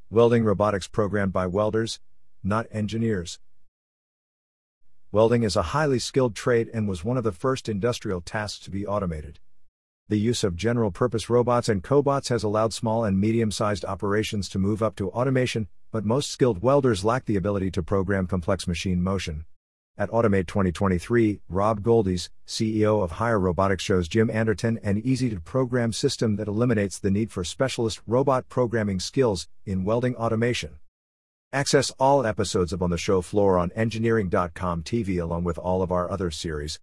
Welding robotics programmed by welders, not engineers. Welding is a highly skilled trade and was one of the first industrial tasks to be automated. The use of general-purpose robots and cobots has allowed small and medium-sized operations to move up to automation, but most skilled welders lack the ability to program complex machine motion. At Automate 2023, Rob Goldies, CEO of Hire Robotics, shows Jim Anderton an easy-to-program system that eliminates the need for specialist robot programming skills in welding automation. Access all episodes of On the Show Floor on engineering.com TV along with all of our other series,